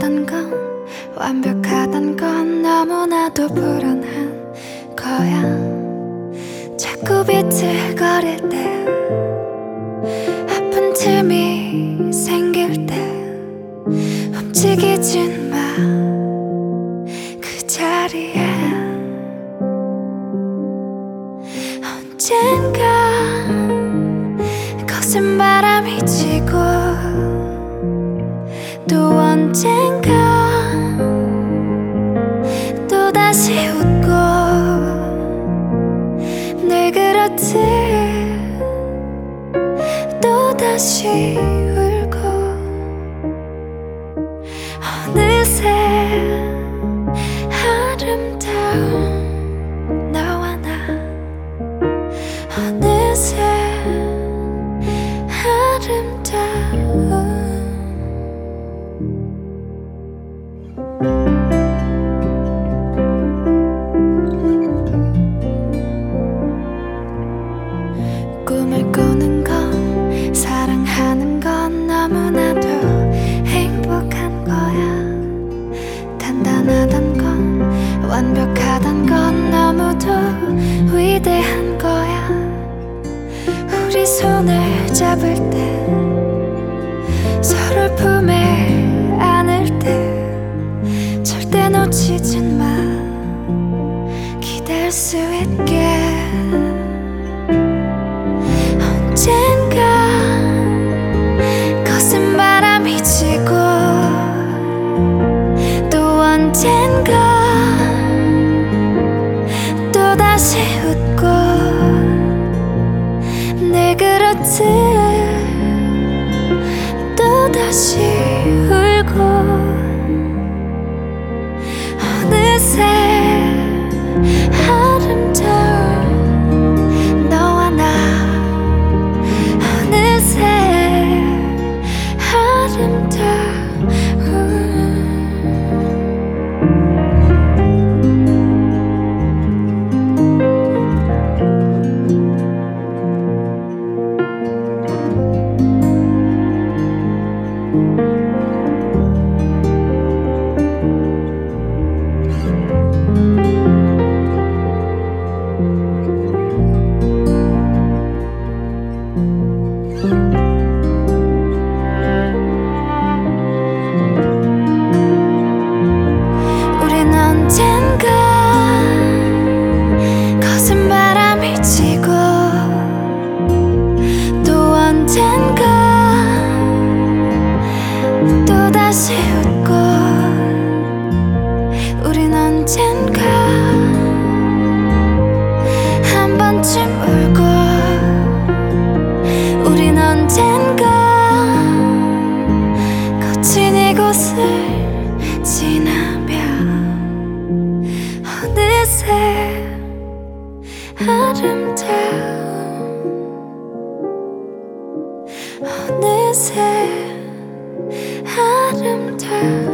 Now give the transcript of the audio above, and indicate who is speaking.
Speaker 1: 단단하단 건 완벽하단 건 너무나도 불안한 거야. 자꾸 비틀거릴 때 아픈 틈이 생길 때 움직이진 마 그 자리에. 언젠가 거센 바람이 치고 또 언젠가 또다시 웃고 늘 그렇듯 또다시 울고 어느새 아름다운 너와 나 어느새 아름다운 꿈을 꾸는 건 사랑하는 건 너무나도 행복한 거야. 단단하단 건 완벽하단 건 너무도 위대한 거야. 우리 손을 잡을 때 서로를 품에 안을 때 절대 놓치진 마 기댈 수 있게. 언젠가 거센 바람이 치고 또 언젠가 또다시 웃고 늘 그렇듯 또다시 울고 어느새 아름다운 너와 나 어느새 아름다운 우린 언젠가 거센 바람이 치고 또 언젠가 또다시 웃고 우린 언젠가 한 번쯤 울고 우린 언젠가 거친 이곳을 지나며 어느새 아름다운 어느새 아름다운